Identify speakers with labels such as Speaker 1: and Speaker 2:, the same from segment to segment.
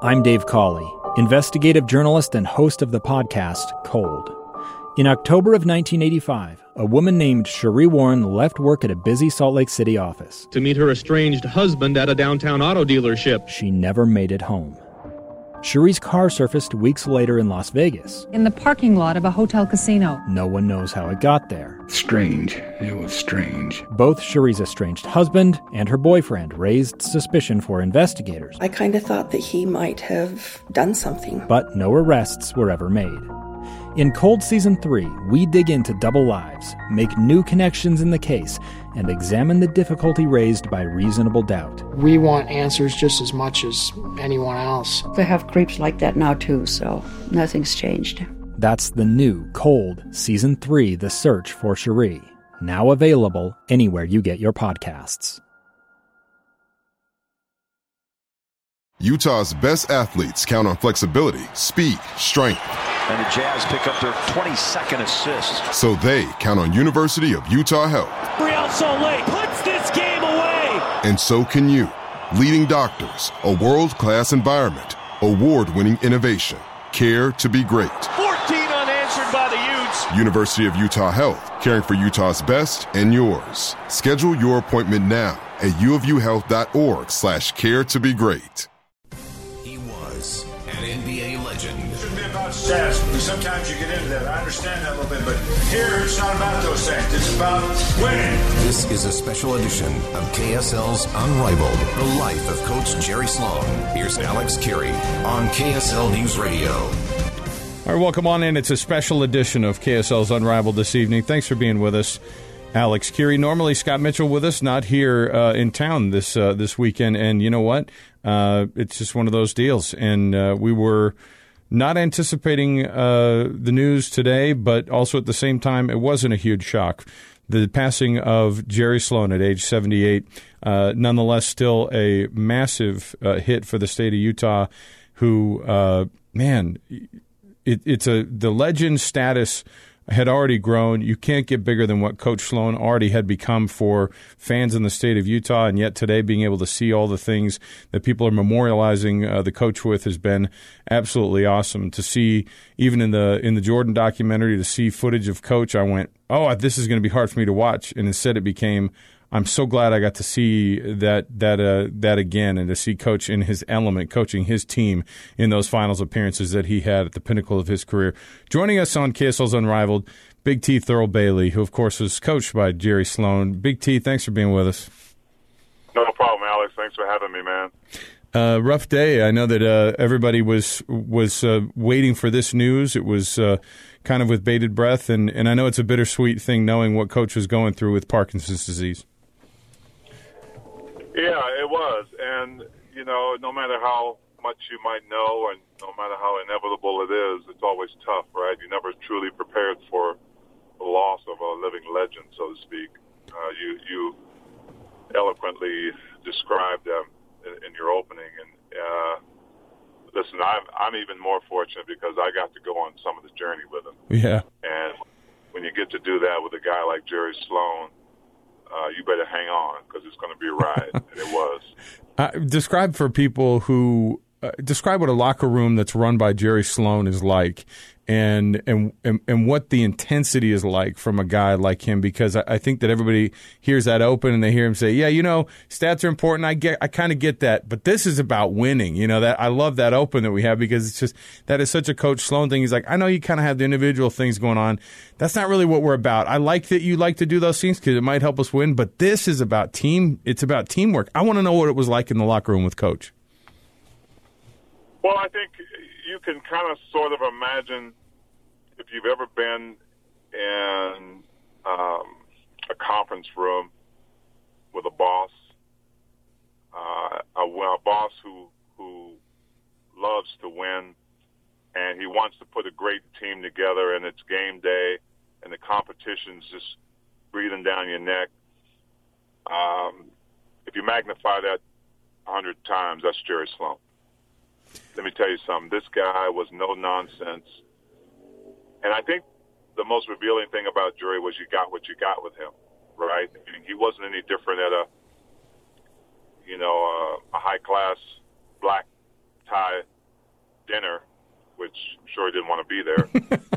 Speaker 1: I'm Dave Cawley, investigative journalist and host of the podcast Cold. In October of 1985, a woman named Sheree Warren left work at a busy Salt Lake City office
Speaker 2: to meet her estranged husband at a downtown auto dealership.
Speaker 1: She never made it home. Sheree's car surfaced weeks later in Las Vegas.
Speaker 3: In the parking lot of a hotel casino.
Speaker 1: No one knows how it got there.
Speaker 4: Strange. It was strange.
Speaker 1: Both Sheree's estranged husband and her boyfriend raised suspicion for investigators.
Speaker 5: I kind of thought that he might have done something.
Speaker 1: But no arrests were ever made. In Cold Season 3, we dig into double lives, make new connections in the case, and examine the difficulty raised by reasonable doubt.
Speaker 6: We want answers just as much as anyone else.
Speaker 7: They have creeps like that now too, so nothing's changed.
Speaker 1: That's the new Cold Season 3, The Search for Sheree, now available anywhere you get your podcasts.
Speaker 8: Utah's best athletes count on flexibility, speed, strength.
Speaker 9: And the Jazz pick up their 22nd assist.
Speaker 8: So they count on University of Utah Health.
Speaker 10: Real Salt Lake puts this game away.
Speaker 8: And so can you. Leading doctors, a world-class environment, award-winning innovation, care to be great.
Speaker 10: 14 unanswered by the Utes.
Speaker 8: University of Utah Health, caring for Utah's best and yours. Schedule your appointment now at uofuhealth.org/care to be great.
Speaker 11: He was an NBA legend.
Speaker 12: It shouldn't be about stats. Sometimes you get into that. I understand that a little bit, but here it's not about those things. It's about winning.
Speaker 11: This is a special edition of KSL's Unrivaled, the life of Coach Jerry Sloan. Here's Alex Carey on KSL News Radio.
Speaker 13: All right, welcome on in. It's a special edition of KSL's Unrivaled this evening. Thanks for being with us, Alex Carey. Normally, Scott Mitchell with us, not here in town this weekend. And you know what? It's just one of those deals. And we were not anticipating the news today, but also at the same time, it wasn't a huge shock. The passing of Jerry Sloan at age 78, nonetheless, still a massive hit for the state of Utah, who, the legend status had already grown. You can't get bigger than what Coach Sloan already had become for fans in the state of Utah, and yet today being able to see all the things that people are memorializing the coach with has been absolutely awesome. To see, even in the Jordan documentary, to see footage of Coach, I went, oh, this is going to be hard for me to watch, and instead it became, I'm so glad I got to see that again, and to see Coach in his element, coaching his team in those finals appearances that he had at the pinnacle of his career. Joining us on KSL's Unrivaled, Big T Thurl Bailey, who of course was coached by Jerry Sloan. Big T, thanks for being with us.
Speaker 14: No problem, Alex. Thanks for having me, man.
Speaker 13: Rough day. I know that everybody was waiting for this news. It was kind of with bated breath, and I know it's a bittersweet thing knowing what Coach was going through with Parkinson's disease.
Speaker 14: Yeah, it was. And, no matter how much you might know and no matter how inevitable it is, it's always tough, right? You're never truly prepared for the loss of a living legend, so to speak. You eloquently described in your opening. And listen, I'm even more fortunate because I got to go on some of the journey with him.
Speaker 13: Yeah.
Speaker 14: And when you get to do that with a guy like Jerry Sloan, you better hang on because it's going to be a ride, and it was.
Speaker 13: Describe for people who describe what a locker room that's run by Jerry Sloan is like, and what the intensity is like from a guy like him, because I think that everybody hears that open and they hear him say, yeah, stats are important. I kind of get that, but this is about winning. That I love that open that we have, because it's just, that is such a Coach Sloan thing. He's like, I know you kind of have the individual things going on. That's not really what we're about. I like that you like to do those things because it might help us win, but this is about team. It's about teamwork. I want to know what it was like in the locker room with Coach.
Speaker 14: Well, I think you can kind of sort of imagine, if you've ever been in a conference room with a boss, a boss who loves to win, and he wants to put a great team together, and it's game day, and the competition's just breathing down your neck. If you magnify that 100 times, that's Jerry Sloan. Let me tell you something. This guy was no nonsense. And I think the most revealing thing about Jerry was you got what you got with him, right? I mean, he wasn't any different at a high-class black tie dinner, which I'm sure he didn't want to be there,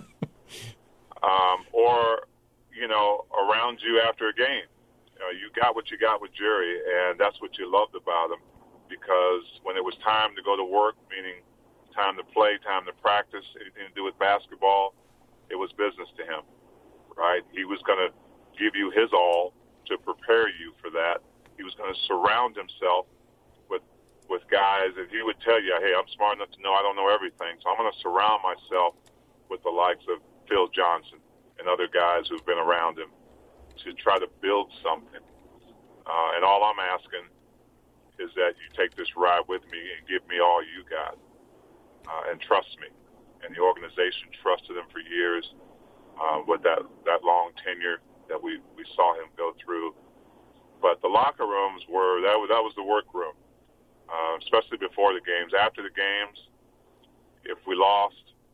Speaker 14: or, around you after a game. You got what you got with Jerry, and that's what you loved about him, because when it was time to go to work, meaning time to play, time to practice, anything to do with basketball, it was business to him, right? He was going to give you his all to prepare you for that. He was going to surround himself with guys, and he would tell you, hey, I'm smart enough to know I don't know everything, so I'm going to surround myself with the likes of Phil Johnson and other guys who've been around him to try to build something. And all I'm asking is that you take this ride with me and give me all you got, and trust me. And the organization trusted him for years with that long tenure that we saw him go through. But the locker rooms that was the work room. Especially before the games. After the games, if we lost,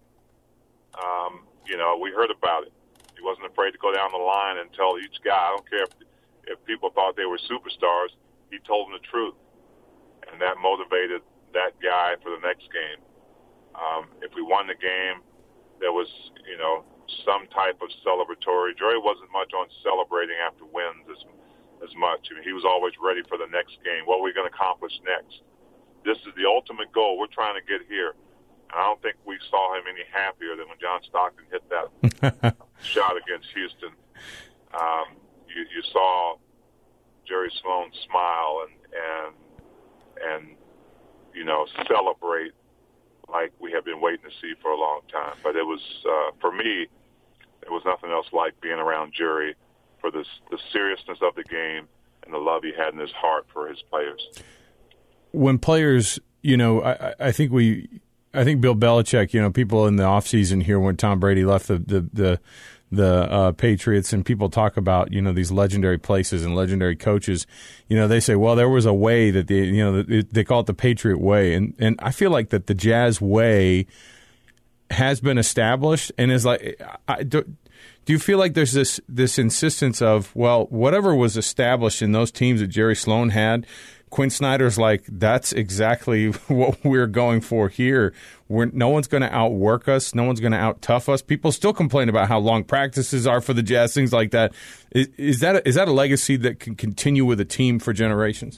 Speaker 14: we heard about it. He wasn't afraid to go down the line and tell each guy, I don't care if people thought they were superstars, he told them the truth. And that motivated that guy for the next game. If we won the game, there was, some type of celebratory. Jerry wasn't much on celebrating after wins as much. I mean, he was always ready for the next game. What are we going to accomplish next? This is the ultimate goal. We're trying to get here. And I don't think we saw him any happier than when John Stockton hit that shot against Houston. You saw Jerry Sloan smile and celebrate like we have been waiting to see for a long time. But it was, for me, there was nothing else like being around Jerry for the seriousness of the game and the love he had in his heart for his players.
Speaker 13: When players, I think Bill Belichick, people in the offseason here when Tom Brady left the Patriots, and people talk about, these legendary places and legendary coaches, they say, well, there was a way that they call it the Patriot way. And I feel like that the Jazz way has been established and is like, do you feel like there's this insistence of, well, whatever was established in those teams that Jerry Sloan had, Quinn Snyder's like, that's exactly what we're going for here. No one's going to outwork us. No one's going to out-tough us. People still complain about how long practices are for the Jazz, things like that. Is that a legacy that can continue with a team for generations?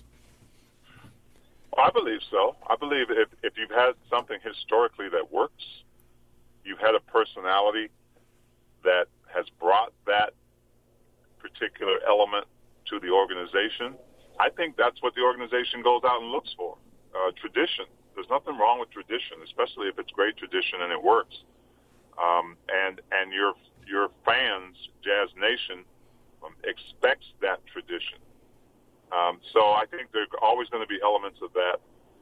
Speaker 14: I believe so. I believe if you've had something historically that works, you've had a personality that has brought that particular element to the organization, I think that's what the organization goes out and looks for. Tradition. There's nothing wrong with tradition, especially if it's great tradition and it works. And your fans, Jazz Nation, expects that tradition. So I think there are always going to be elements of that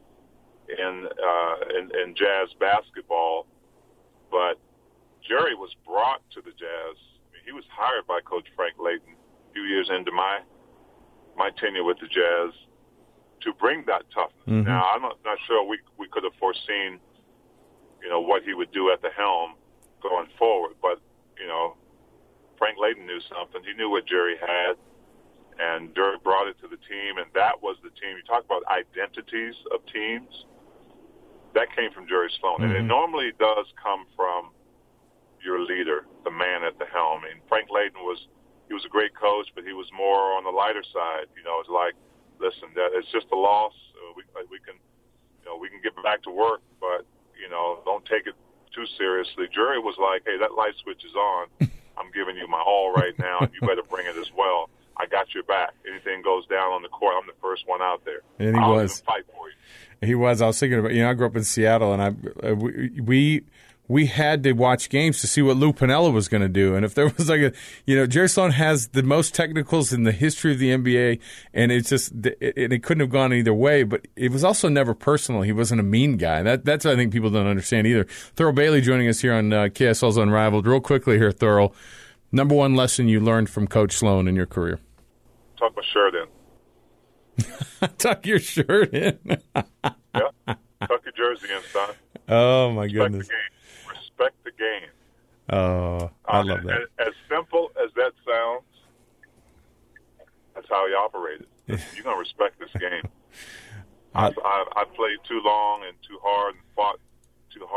Speaker 14: in Jazz basketball. But Jerry was brought to the Jazz. I mean, he was hired by Coach Frank Layton a few years into my tenure with the Jazz to bring that toughness. Mm-hmm. Now, I'm not sure we could have foreseen, what he would do at the helm going forward. But, Frank Layton knew something. He knew what Jerry had, and Jerry brought it to the team, and that was the team. You talk about identities of teams. That came from Jerry Sloan. Mm-hmm. And it normally does come from your leader, the man at the helm. And Frank Layton was a great coach, but he was more on the lighter side. It's like, listen, that it's just a loss. We can get back to work, but don't take it too seriously. Jerry was like, hey, that light switch is on. I'm giving you my all right now, and you better bring it as well. I got your back. Anything goes down on the court, I'm the first one out there.
Speaker 13: And he was.
Speaker 14: Fight for you.
Speaker 13: He was. I was thinking about, I grew up in Seattle, and we had to watch games to see what Lou Piniella was going to do. And if there was Jerry Sloan has the most technicals in the history of the NBA, and it couldn't have gone either way, but it was also never personal. He wasn't a mean guy. That's what I think people don't understand either. Thurl Bailey joining us here on KSL's Unrivaled. Real quickly here, Thurl, number one lesson you learned from Coach Sloan in your career?
Speaker 14: Tuck my shirt in.
Speaker 13: Tuck your shirt in?
Speaker 14: Yeah. Tuck your jersey in, son.
Speaker 13: Oh, my goodness.
Speaker 14: Respect the game.
Speaker 13: Oh, I love that.
Speaker 14: As simple as that sounds, that's how he operated. You're going to respect this game. I've played too long and too hard and fought too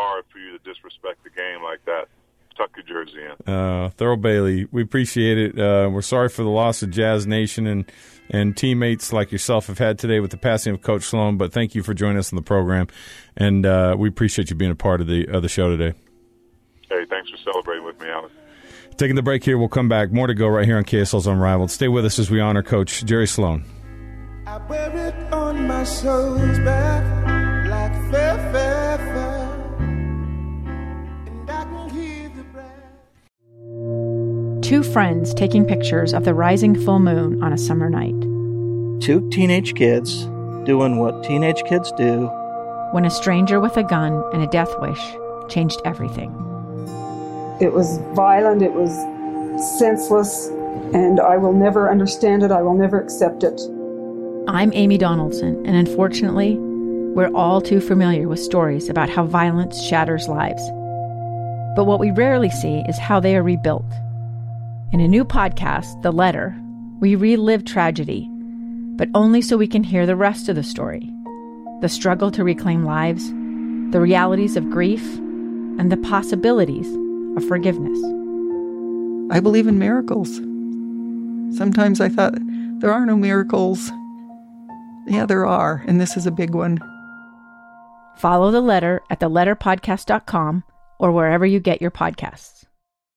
Speaker 14: disrespect the game like that. Tuck your jersey in.
Speaker 13: Thurl Bailey, we appreciate it. We're sorry for the loss of Jazz Nation and teammates like yourself have had today with the passing of Coach Sloan, but thank you for joining us on the program, and we appreciate you being a part of the show today.
Speaker 14: Hey, thanks for celebrating with me, Alex.
Speaker 13: Taking the break here, we'll come back. More to go right here on KSL's Unrivaled. Stay with us as we honor Coach Jerry Sloan.
Speaker 15: I wear it on my soul's back like fair, fair, fair. And I can hear the breath.
Speaker 16: Two friends taking pictures of the rising full moon on a summer night.
Speaker 17: Two teenage kids doing what teenage kids do.
Speaker 16: When a stranger with a gun and a death wish changed everything.
Speaker 18: It was violent, it was senseless, and I will never understand it, I will never accept it.
Speaker 16: I'm Amy Donaldson, and unfortunately, we're all too familiar with stories about how violence shatters lives. But what we rarely see is how they are rebuilt. In a new podcast, The Letter, we relive tragedy, but only so we can hear the rest of the story. The struggle to reclaim lives, the realities of grief, and the possibilities of forgiveness.
Speaker 19: I believe in miracles. Sometimes I thought, there are no miracles. Yeah, there are, and this is a big one.
Speaker 16: Follow The Letter at theletterpodcast.com or wherever you get your podcasts.